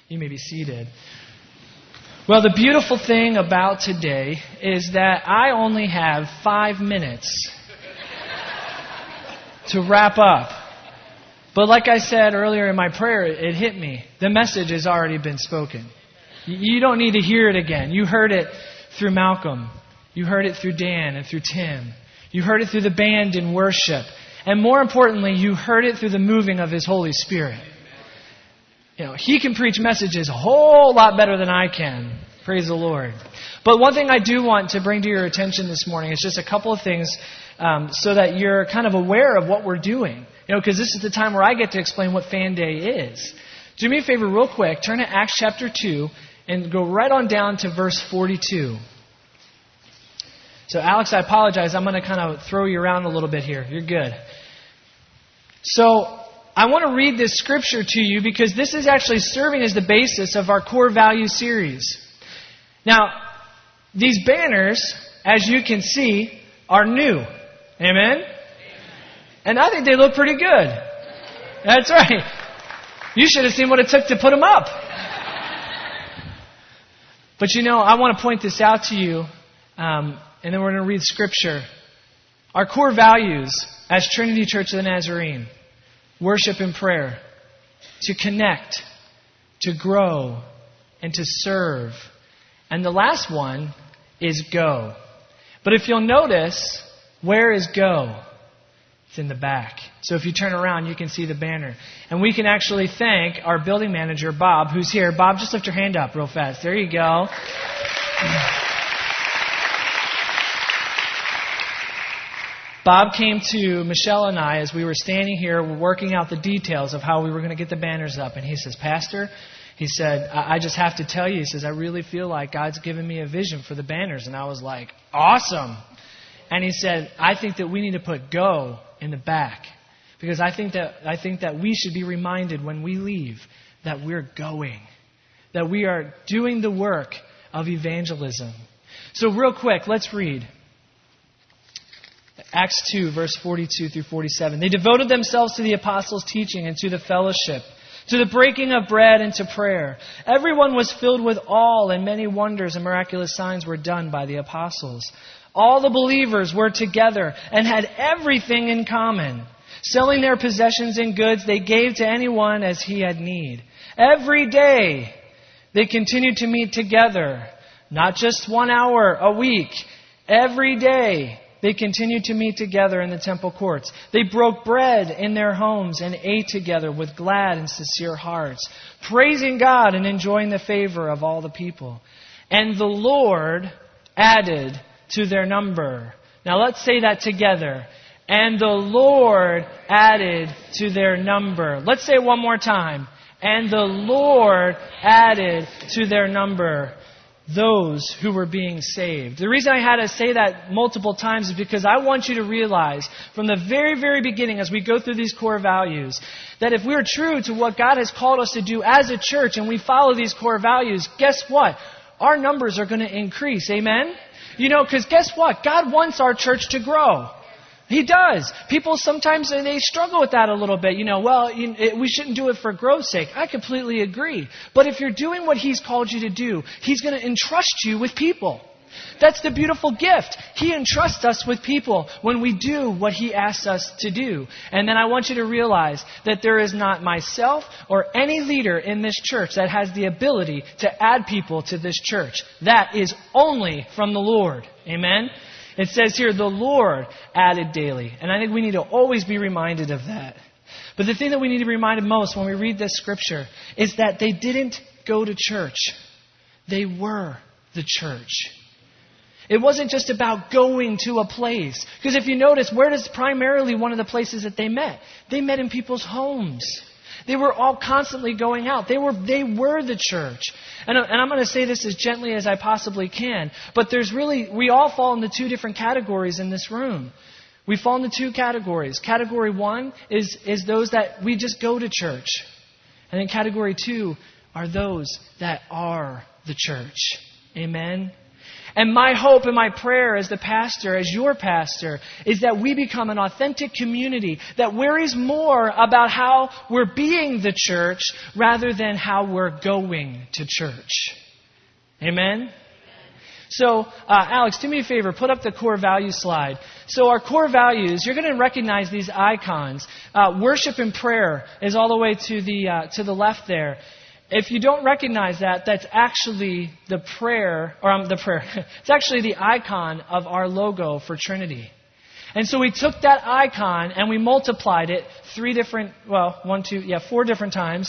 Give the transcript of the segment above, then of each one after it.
You may be seated. Well, the beautiful thing about today is that I only have 5 minutes to wrap up. But like I said earlier in my prayer, it hit me. The message has already been spoken. You don't need to hear it again. You heard it through Malcolm. You heard it through Dan and through Tim. You heard it through the band in worship. And more importantly, you heard it through the moving of His Holy Spirit. He can preach messages a whole lot better than I can. Praise the Lord. But one thing I do want to bring to your attention this morning is just a couple of things so that you're kind of aware of what we're doing. Because this is the time where I get to explain what Fan Day is. Do me a favor real quick. Turn to Acts chapter 2 and go right on down to verse 42. So Alex, I apologize. I'm going to kind of throw you around a little bit here. You're good. So I want to read this scripture to you because this is actually serving as the basis of our core value series. Now, these banners, as you can see, are new. Amen? And I think they look pretty good. That's right. You should have seen what it took to put them up. But I want to point this out to you, and then we're going to read scripture. Our core values as Trinity Church of the Nazarene: worship and prayer, to connect, to grow, and to serve. And the last one is go. But if you'll notice, where is go? It's in the back. So if you turn around, you can see the banner. And we can actually thank our building manager, Bob, who's here. Bob, just lift your hand up real fast. There you go. Bob came to Michelle and I as we were standing here working out the details of how we were going to get the banners up. And he says, Pastor, he said, I just have to tell you, he says, I really feel like God's given me a vision for the banners. And I was like, awesome. And he said, I think that we need to put go in the back. Because I think that we should be reminded when we leave that we're going. That we are doing the work of evangelism. So real quick, let's read. Acts 2, verse 42 through 47. They devoted themselves to the apostles' teaching and to the fellowship, to the breaking of bread and to prayer. Everyone was filled with awe, and many wonders and miraculous signs were done by the apostles. All the believers were together and had everything in common. Selling their possessions and goods, they gave to anyone as he had need. Every day they continued to meet together, not just 1 hour a week. Every day they continued to meet together in the temple courts. They broke bread in their homes and ate together with glad and sincere hearts, praising God and enjoying the favor of all the people. And the Lord added to their number. Now let's say that together. And the Lord added to their number. Let's say it one more time. And the Lord added to their number those who were being saved. The reason I had to say that multiple times is because I want you to realize from the very, very beginning as we go through these core values that if we're true to what God has called us to do as a church and we follow these core values, guess what? Our numbers are going to increase. Amen? Because guess what? God wants our church to grow. He does. People sometimes, they struggle with that a little bit. We shouldn't do it for growth's sake. I completely agree. But if you're doing what He's called you to do, He's going to entrust you with people. That's the beautiful gift. He entrusts us with people when we do what He asks us to do. And then I want you to realize that there is not myself or any leader in this church that has the ability to add people to this church. That is only from the Lord. Amen? It says here, the Lord added daily. And I think we need to always be reminded of that. But the thing that we need to be reminded most when we read this scripture is that they didn't go to church. They were the church. It wasn't just about going to a place. Because if you notice, where does primarily one of the places that they met? They met in people's homes. They were all constantly going out. They were the church. And I'm going to say this as gently as I possibly can. But we all fall into two different categories in this room. We fall into two categories. Category one is those that we just go to church. And then category two are those that are the church. Amen? And my hope and my prayer as the pastor, as your pastor, is that we become an authentic community that worries more about how we're being the church rather than how we're going to church. Amen? So, Alex, do me a favor. Put up the core values slide. So our core values, you're going to recognize these icons. Worship and prayer is all the way to the left there. If you don't recognize that, that's actually the prayer. It's actually the icon of our logo for Trinity. And so we took that icon and we multiplied it four different times.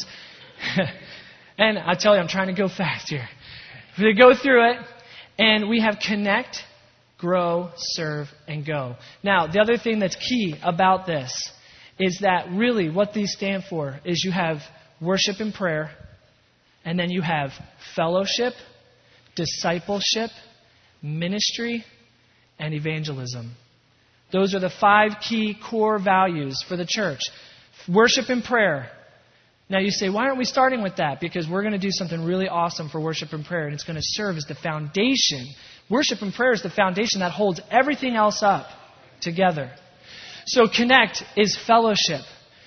And I tell you, I'm trying to go fast here. We go through it, and we have connect, grow, serve, and go. Now, the other thing that's key about this is that really what these stand for is you have worship and prayer, and then you have fellowship, discipleship, ministry, and evangelism. Those are the 5 key core values for the church. Worship and prayer. Now you say, why aren't we starting with that? Because we're going to do something really awesome for worship and prayer, and it's going to serve as the foundation. Worship and prayer is the foundation that holds everything else up together. So connect is fellowship.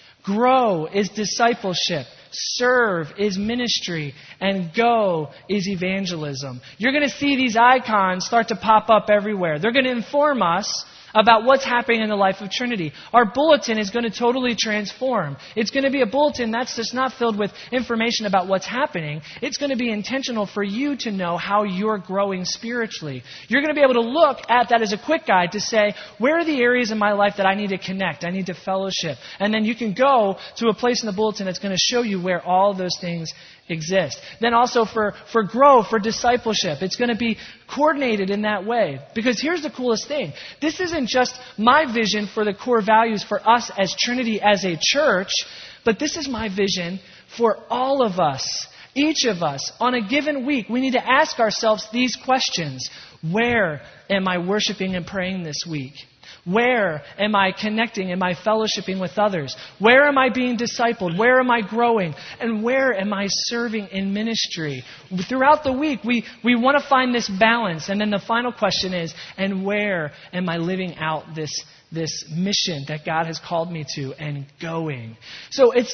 Grow is discipleship. Serve is ministry. And go is evangelism. You're going to see these icons start to pop up everywhere. They're going to inform us about what's happening in the life of Trinity. Our bulletin is going to totally transform. It's going to be a bulletin that's just not filled with information about what's happening. It's going to be intentional for you to know how you're growing spiritually. You're going to be able to look at that as a quick guide to say, where are the areas in my life that I need to connect? I need to fellowship. And then you can go to a place in the bulletin that's going to show you where all those things exist. Then also for grow, for discipleship, it's going to be coordinated in that way. Because here's the coolest thing. This isn't just my vision for the core values for us as Trinity, as a church, but this is my vision for all of us. Each of us, on a given week, we need to ask ourselves these questions. Where am I worshiping and praying this week? Where am I connecting? Am I fellowshipping with others? Where am I being discipled? Where am I growing? And where am I serving in ministry? Throughout the week, we want to find this balance. And then the final question is, and where am I living out this mission that God has called me to and going? So it's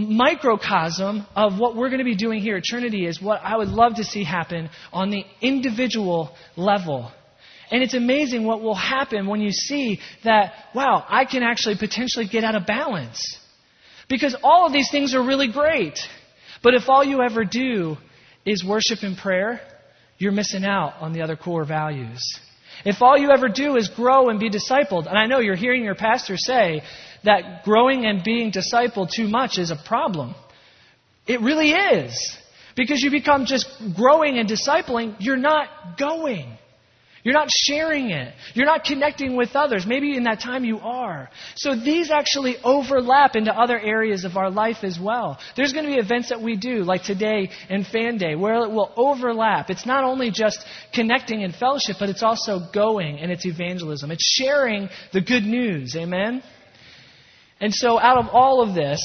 microcosm of what we're going to be doing here at Trinity is what I would love to see happen on the individual level. And it's amazing what will happen when you see that, wow, I can actually potentially get out of balance. Because all of these things are really great. But if all you ever do is worship and prayer, you're missing out on the other core values. If all you ever do is grow and be discipled, and I know you're hearing your pastor say that growing and being discipled too much is a problem. It really is. Because you become just growing and discipling, you're not going. You're not sharing it. You're not connecting with others. Maybe in that time you are. So these actually overlap into other areas of our life as well. There's going to be events that we do, like today and Fan Day, where it will overlap. It's not only just connecting and fellowship, but it's also going and it's evangelism. It's sharing the good news. Amen? And so out of all of this,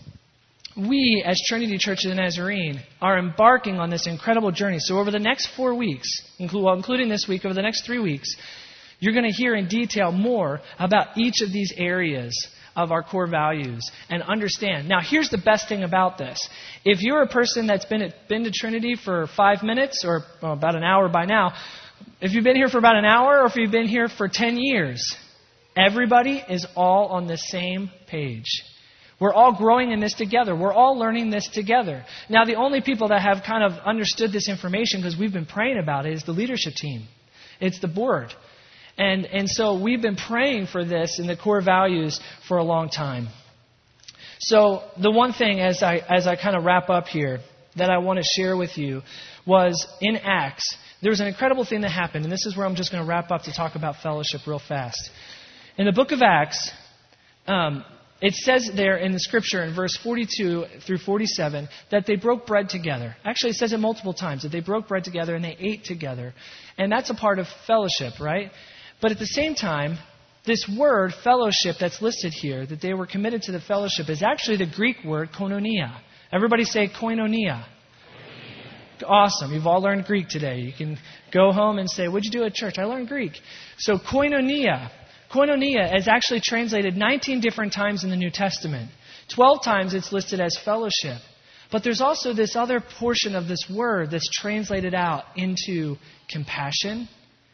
we, as Trinity Church of the Nazarene, are embarking on this incredible journey. So over the next 4 weeks, including this week, over the next 3 weeks, you're going to hear in detail more about each of these areas of our core values and understand. Now, here's the best thing about this. If you're a person that's been to Trinity for 5 minutes or about an hour by now, if you've been here for about an hour or if you've been here for 10 years, everybody is all on the same page. We're all growing in this together. We're all learning this together. Now, the only people that have kind of understood this information, because we've been praying about it, is the leadership team. It's the board. And so we've been praying for this in the core values for a long time. So the one thing, as I kind of wrap up here, that I want to share with you was in Acts, there was an incredible thing that happened. And this is where I'm just going to wrap up to talk about fellowship real fast. In the book of Acts, it says there in the scripture in verse 42 through 47 that they broke bread together. Actually, it says it multiple times, that they broke bread together and they ate together. And that's a part of fellowship, right? But at the same time, this word, fellowship, that's listed here, that they were committed to the fellowship, is actually the Greek word koinonia. Everybody say koinonia. Awesome. You've all learned Greek today. You can go home and say, what'd you do at church? I learned Greek. So koinonia. Koinonia is actually translated 19 different times in the New Testament. 12 times it's listed as fellowship. But there's also this other portion of this word that's translated out into compassion,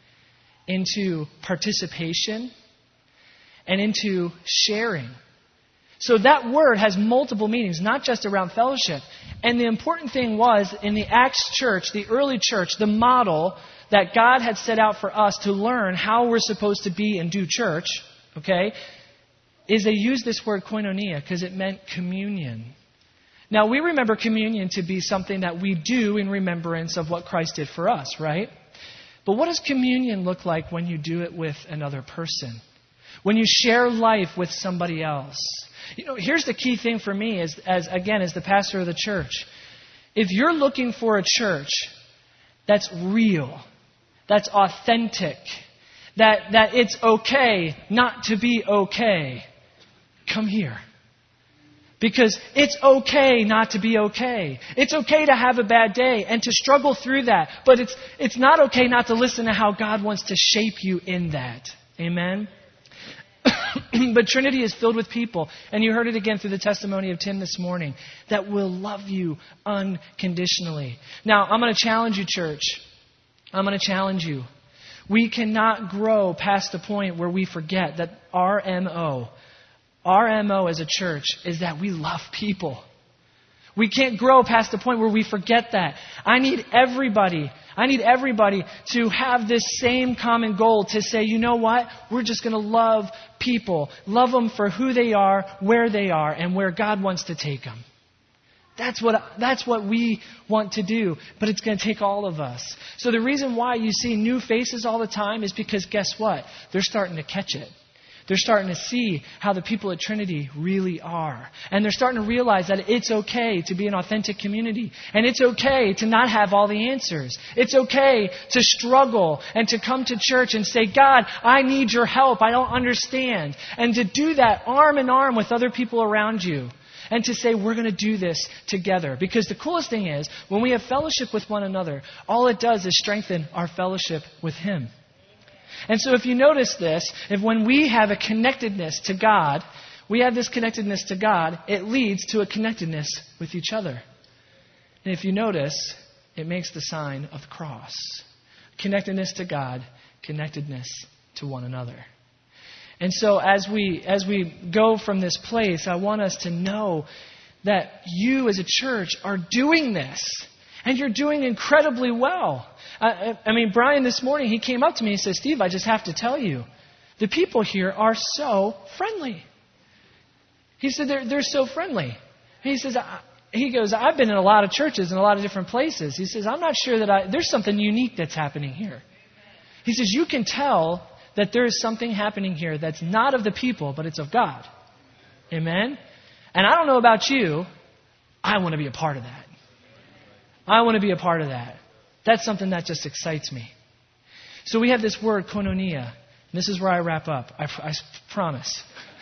into participation, and into sharing. So that word has multiple meanings, not just around fellowship. And the important thing was, in the Acts church, the early church, the model that God had set out for us to learn how we're supposed to be and do church, okay, is they used this word koinonia because it meant communion. Now, we remember communion to be something that we do in remembrance of what Christ did for us, right? But what does communion look like when you do it with another person? When you share life with somebody else? You know, here's the key thing for me as the pastor of the church. If you're looking for a church that's real, that's authentic, that it's okay not to be okay, come here. Because it's okay not to be okay. It's okay to have a bad day and to struggle through that. But it's not okay not to listen to how God wants to shape you in that. Amen? But Trinity is filled with people, and you heard it again through the testimony of Tim this morning, that will love you unconditionally. Now, I'm going to challenge you, church. I'm going to challenge you. We cannot grow past the point where we forget that our MO as a church is that we love people. We can't grow past the point where we forget that. I need everybody to have this same common goal to say, you know what? We're just going to love people. Love them for who they are, and where God wants to take them. That's what we want to do, but it's going to take all of us. So the reason why you see new faces all the time is because guess what? They're starting to catch it. They're starting to see how the people at Trinity really are. And they're starting to realize that it's okay to be an authentic community. And it's okay to not have all the answers. It's okay to struggle and to come to church and say, God, I need your help. I don't understand. And to do that arm in arm with other people around you. And to say, we're going to do this together. Because the coolest thing is, when we have fellowship with one another, all it does is strengthen our fellowship with Him. And so if you notice this, if when we have a connectedness to God, it leads to a connectedness with each other. And if you notice, it makes the sign of the cross. Connectedness to God, connectedness to one another. And so as we go from this place, I want us to know that you as a church are doing this. And you're doing incredibly well. I mean, Brian this morning, he came up to me and said, Steve, I just have to tell you, the people here are so friendly. He said, they're so friendly. He goes, I've been in a lot of churches in a lot of different places. He says, I'm not sure that there's something unique that's happening here. He says, you can tell that there is something happening here that's not of the people, but it's of God. Amen? And I don't know about you, I want to be a part of that. I want to be a part of that. That's something that just excites me. So we have this word, koinonia. And this is where I wrap up. I promise.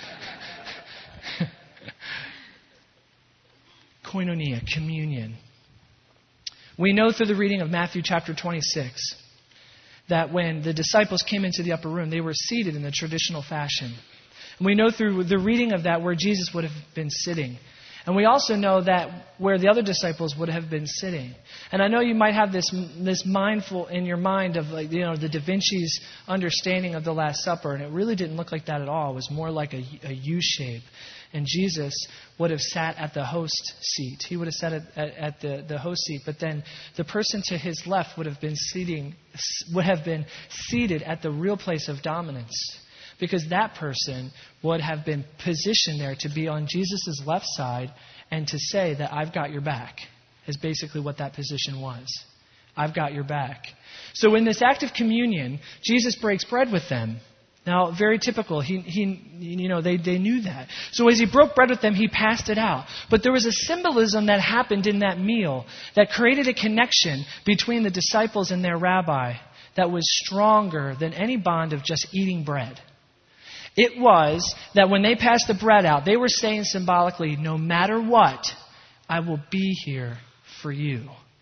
Koinonia, communion. We know through the reading of Matthew chapter 26 that when the disciples came into the upper room, they were seated in the traditional fashion. And we know through the reading of that where Jesus would have been sitting. And we also know that where the other disciples would have been sitting. And I know you might have this mindful in your mind of the Da Vinci's understanding of the Last Supper. And it really didn't look like that at all. It was more like a U shape. And Jesus would have sat at the host seat. He would have sat at the host seat. But then the person to his left would have been seated at the real place of dominance. Because that person would have been positioned there to be on Jesus' left side and to say that I've got your back, is basically what that position was. I've got your back. So in this act of communion, Jesus breaks bread with them. Now, very typical. They knew that. So as he broke bread with them, he passed it out. But there was a symbolism that happened in that meal that created a connection between the disciples and their rabbi that was stronger than any bond of just eating bread. It was that when they passed the bread out, they were saying symbolically, no matter what, I will be here for you.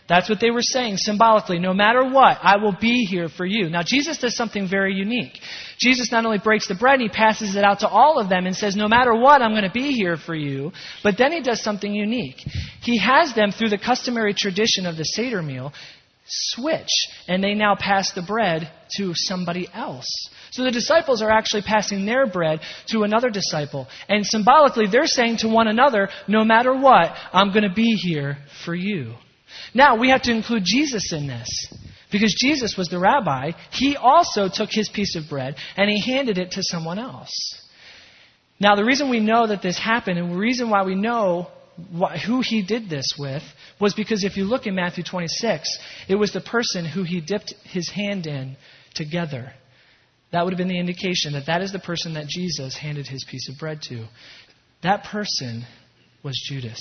That's what they were saying symbolically. No matter what, I will be here for you. Now, Jesus does something very unique. Jesus not only breaks the bread, and he passes it out to all of them and says, no matter what, I'm going to be here for you. But then he does something unique. He has them, through the customary tradition of the Seder meal, switch. And they now pass the bread to somebody else. So the disciples are actually passing their bread to another disciple. And symbolically, they're saying to one another, no matter what, I'm going to be here for you. Now, we have to include Jesus in this. Because Jesus was the rabbi, he also took his piece of bread and he handed it to someone else. Now, the reason we know that this happened, and the reason why we know who he did this with, was because if you look in Matthew 26, it was the person who he dipped his hand in together. That would have been the indication that that is the person that Jesus handed his piece of bread to. That person was Judas.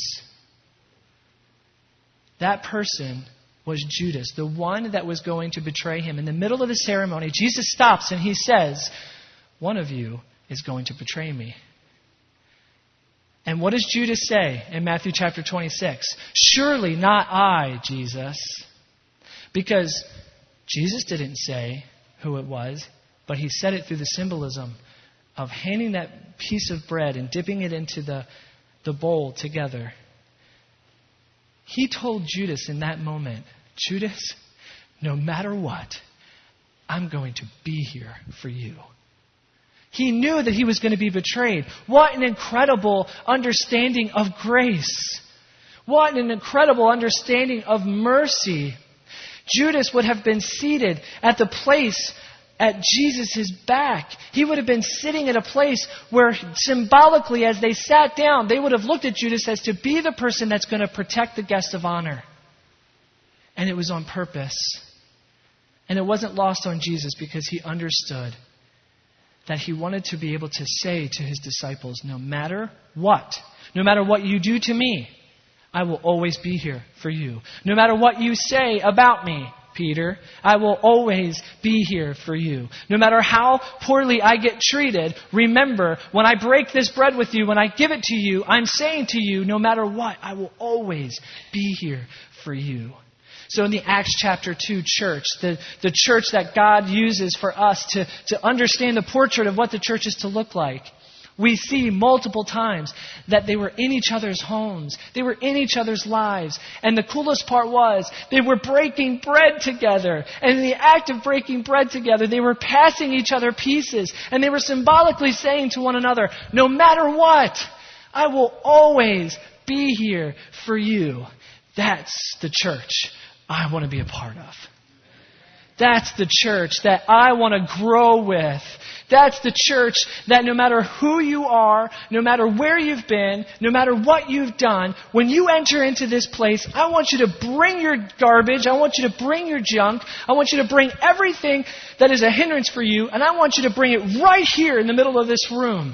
That person was Judas, the one that was going to betray him. In the middle of the ceremony, Jesus stops and he says, one of you is going to betray me. And what does Judas say in Matthew chapter 26? Surely not I, Jesus. Because Jesus didn't say who it was, but he said it through the symbolism of handing that piece of bread and dipping it into the bowl together. He told Judas in that moment, Judas, no matter what, I'm going to be here for you. He knew that he was going to be betrayed. What an incredible understanding of grace. What an incredible understanding of mercy. Judas would have been seated at the place at Jesus' back. He would have been sitting at a place where symbolically, as they sat down, they would have looked at Judas as to be the person that's going to protect the guest of honor. And it was on purpose. And it wasn't lost on Jesus because he understood that he wanted to be able to say to his disciples, no matter what you do to me, I will always be here for you. No matter what you say about me, Peter, I will always be here for you. No matter how poorly I get treated, remember, when I break this bread with you, when I give it to you, I'm saying to you, no matter what, I will always be here for you. So in the Acts chapter 2 church, the church that God uses for us to understand the portrait of what the church is to look like, we see multiple times that they were in each other's homes. They were in each other's lives. And the coolest part was they were breaking bread together. And in the act of breaking bread together, they were passing each other pieces. And they were symbolically saying to one another, no matter what, I will always be here for you. That's the church I want to be a part of. That's the church that I want to grow with. That's the church that no matter who you are, no matter where you've been, no matter what you've done, when you enter into this place, I want you to bring your garbage. I want you to bring your junk. I want you to bring everything that is a hindrance for you, and I want you to bring it right here in the middle of this room.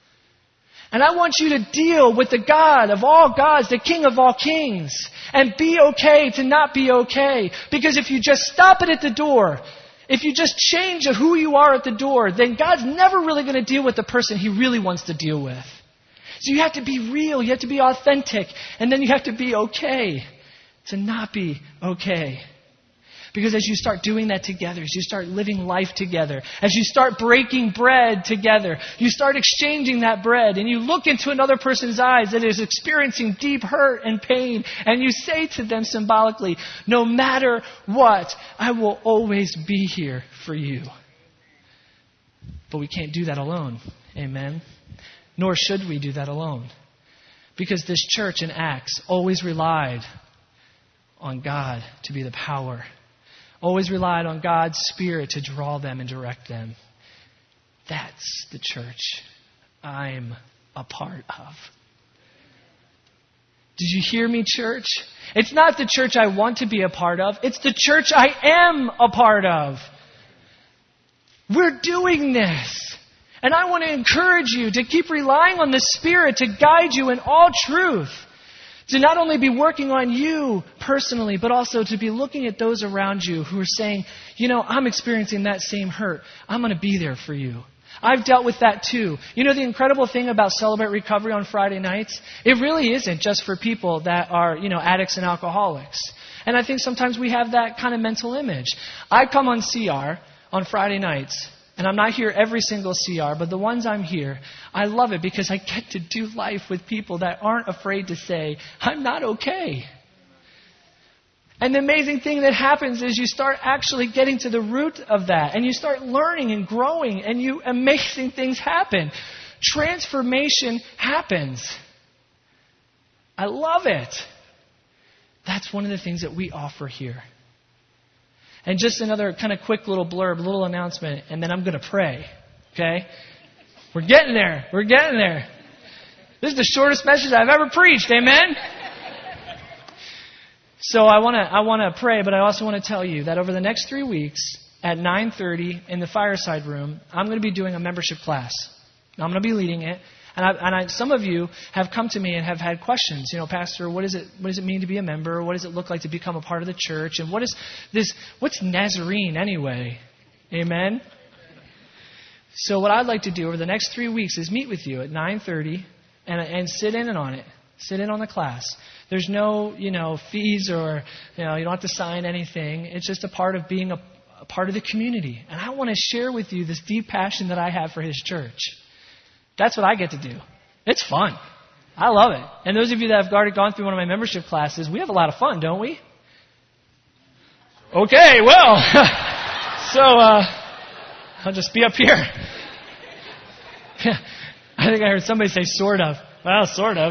And I want you to deal with the God of all gods, the King of all kings, and be okay to not be okay. Because if you just stop it at the door, if you just change who you are at the door, then God's never really going to deal with the person He really wants to deal with. So you have to be real, you have to be authentic, and then you have to be okay to not be okay. Because as you start doing that together, as you start living life together, as you start breaking bread together, you start exchanging that bread, and you look into another person's eyes that is experiencing deep hurt and pain, and you say to them symbolically, no matter what, I will always be here for you. But we can't do that alone. Amen? Nor should we do that alone. Because this church in Acts always relied on God to be the power. Always relied on God's Spirit to draw them and direct them. That's the church I'm a part of. Did you hear me, church? It's not the church I want to be a part of. It's the church I am a part of. We're doing this. And I want to encourage you to keep relying on the Spirit to guide you in all truth. To not only be working on you personally, but also to be looking at those around you who are saying, you know, I'm experiencing that same hurt. I'm going to be there for you. I've dealt with that too. You know the incredible thing about Celebrate Recovery on Friday nights? It really isn't just for people that are, addicts and alcoholics. And I think sometimes we have that kind of mental image. I come on CR on Friday nights, and I'm not here every single CR, but the ones I'm here, I love it because I get to do life with people that aren't afraid to say, I'm not okay. And the amazing thing that happens is you start actually getting to the root of that, and you start learning and growing, and amazing things happen. Transformation happens. I love it. That's one of the things that we offer here. And just another kind of quick little blurb, little announcement, and then I'm going to pray. Okay? We're getting there. We're getting there. This is the shortest message I've ever preached. Amen? So I want to pray, but I also want to tell you that over the next 3 weeks at 9:30 in the Fireside Room, I'm going to be doing a membership class. I'm going to be leading it. And some of you have come to me and have had questions. You know, Pastor, what does it mean to be a member? What does it look like to become a part of the church? And what's Nazarene anyway? Amen? So what I'd like to do over the next 3 weeks is meet with you at 9:30 and sit in on it. Sit in on the class. There's no, fees or, you don't have to sign anything. It's just a part of being a part of the community. And I want to share with you this deep passion that I have for His church. That's what I get to do. It's fun. I love it. And those of you that have already gone through one of my membership classes, we have a lot of fun, don't we? Okay, well, so I'll just be up here. I think I heard somebody say sort of. Well, sort of.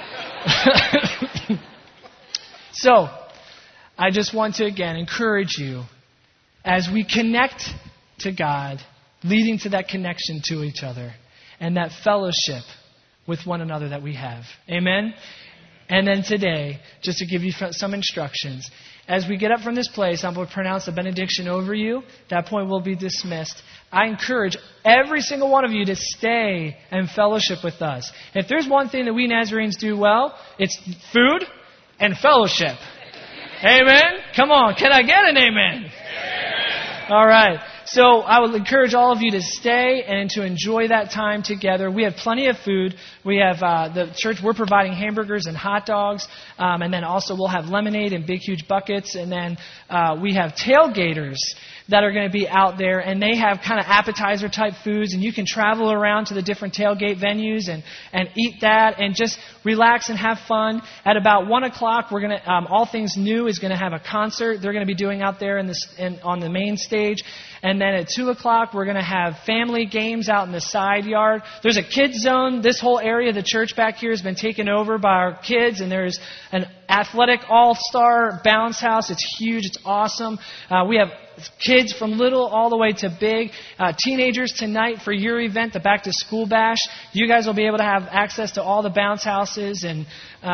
So, I just want to again encourage you as we connect to God, leading to that connection to each other and that fellowship with one another that we have. Amen? And then today, just to give you some instructions, as we get up from this place, I'm going to pronounce a benediction over you. At that point, we'll be dismissed. I encourage every single one of you to stay and fellowship with us. If there's one thing that we Nazarenes do well, it's food and fellowship. Amen? Come on, can I get an amen? All right. So I would encourage all of you to stay and to enjoy that time together. We have plenty of food. We have the church, we're providing hamburgers and hot dogs. And then also we'll have lemonade in big, huge buckets. And then we have tailgaters that are going to be out there. And they have kind of appetizer type foods. And you can travel around to the different tailgate venues and eat that and just relax and have fun. At about 1 o'clock, we're going to, All Things New is going to have a concert they're going to be doing out there on the main stage. And then at 2 o'clock, we're going to have family games out in the side yard. There's a kids zone. This whole area of the church back here has been taken over by our kids. And there's an athletic all-star bounce house. It's huge. It's awesome. We have kids from little all the way to big. Teenagers tonight for your event, the Back to School Bash. You guys will be able to have access to all the bounce houses. And,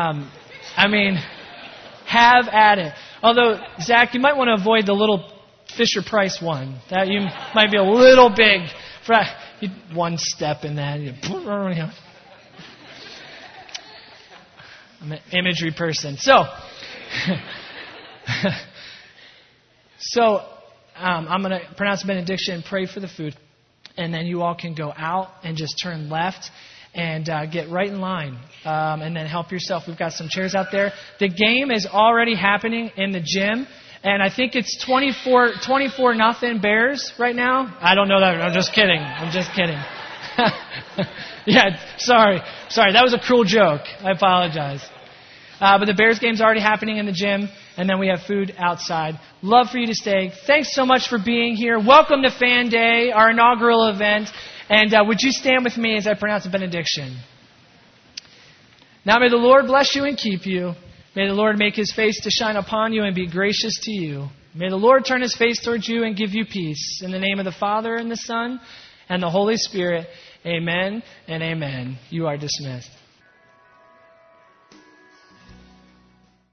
have at it. Although, Zach, you might want to avoid the little Fisher-Price one. That you might be a little big. One step in that. I'm an imagery person. So I'm going to pronounce a benediction, pray for the food, and then you all can go out and just turn left and get right in line, and then help yourself. We've got some chairs out there. The game is already happening in the gym. And I think it's 24-0 Bears right now. I don't know that. I'm just kidding. Yeah, sorry. That was a cruel joke. I apologize. But the Bears game's already happening in the gym. And then we have food outside. Love for you to stay. Thanks so much for being here. Welcome to Fan Day, our inaugural event. And would you stand with me as I pronounce the benediction? Now may the Lord bless you and keep you. May the Lord make His face to shine upon you and be gracious to you. May the Lord turn His face towards you and give you peace. In the name of the Father and the Son and the Holy Spirit, amen and amen. You are dismissed.